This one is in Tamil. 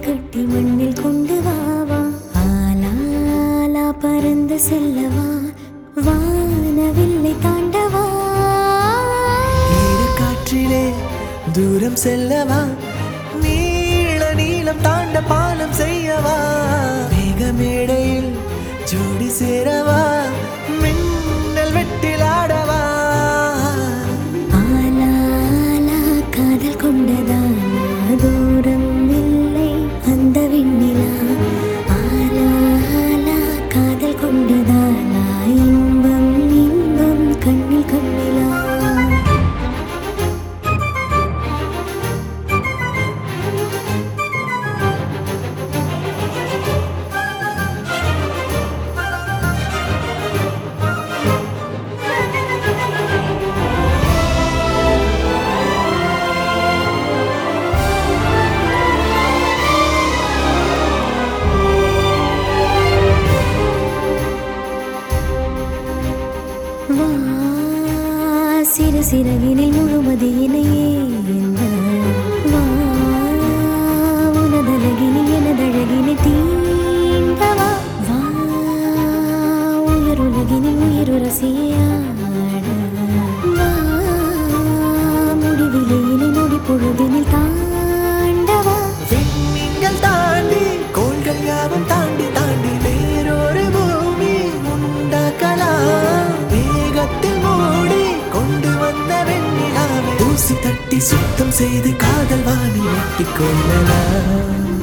கட்டி மண்ணில் கொண்டு வாவா ஆலாலா பறந்து செல்லவா வானவில்லை தாண்டவா ஈர காற்றிலே தூரம் செல்லவா நீள நீளம் தாண்ட பாலம் செய்யவா மேகமேடையில் ஜோடி சேரவா மின்னல் வெட்டில் ஆடவா ஆலாலா காதல் கொண்டதானா தூரம் இல்லை அந்த விண்ணிலா ஆலாலா காதல் கொண்டதானா இன்பம் இன்பம் கண்ணில் கண்ணிலா சிறு சிறகினில் முழுமதியினையே வா உனதழகினில் எனதழகினை தீண்டவா வா உயிருலகினில் உயிருரசியாட வா முடிவிலையினை நொடி பொழுதினில் தாண்டவா விண்மீன்கள் தாண்டி கோள்கள் யாவும் தாண்டி தாண்டி வேறொரு பூமி உண்டாக்கலாம் வேகத்தில் மூடி கொண்டு வந்த வெண்ணிலாவை ஊசி தட்டி சுத்தம் செய்து காதல் வானில் வெட்டி கொள்ளலாம்